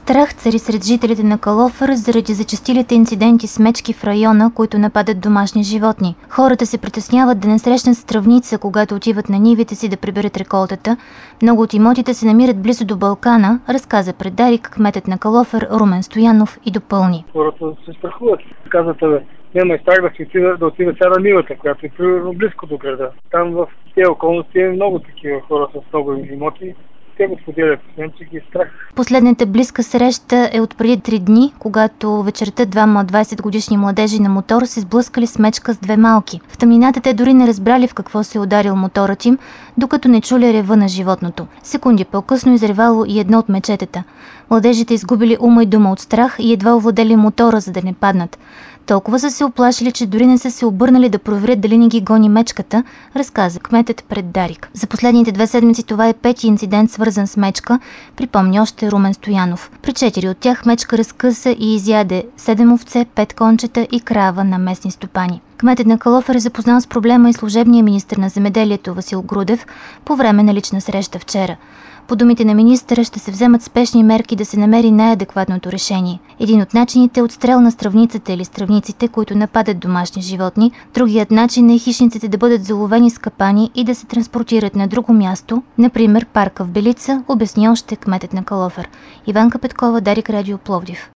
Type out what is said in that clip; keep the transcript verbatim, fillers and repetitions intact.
Страх цари сред жителите на Калофер заради зачестилите инциденти с мечки в района, които нападат домашни животни. Хората се притесняват да не срещнат стръвница, когато отиват на нивите си да приберат реколтата. Много от имотите се намират близо до Балкана, разказа пред Дарик кметът на Калофер Румен Стоянов и допълни. Хората се страхуват. Казвате, бе, няма и страх да си отида, да отида сега на нивата, която е примерно близко до града. Там в тези околности е много такива хора с много имоти. Те го споделят с мен, че ги е страх. Последната близка среща е от преди три дни, когато вечерта двама двайсет годишни младежи на мотор се сблъскали с мечка с две малки. В тъмнината те дори не разбрали в какво се е ударил моторът им, докато не чули рева на животното. Секунди по-късно изревало и едно от мечетата. Младежите изгубили ума и дума от страх и едва овладели мотора, за да не паднат. Толкова са се оплашили, че дори не са се обърнали да проверят дали не ги гони мечката, разказа кметът пред Дарик. За последните две седмици това е пети инцидент, свързан с мечка, припомни още Румен Стоянов. При четири от тях мечка разкъса и изяде седем овце, пет кончета и крава на местни стопани. Кметът на Калофер е запознал с проблема и служебния министър на земеделието Васил Грудев по време на лична среща вчера. По думите на министъра ще се вземат спешни мерки да се намери най-адекватното решение. Един от начините е отстрел на стръвницата или стръвниците, които нападат домашни животни. Другият начин е хищниците да бъдат заловени с капани и да се транспортират на друго място, например парка в Белица, обясни още кметът на Калофер. Иванка Петкова, Дарик, Радио Пловдив.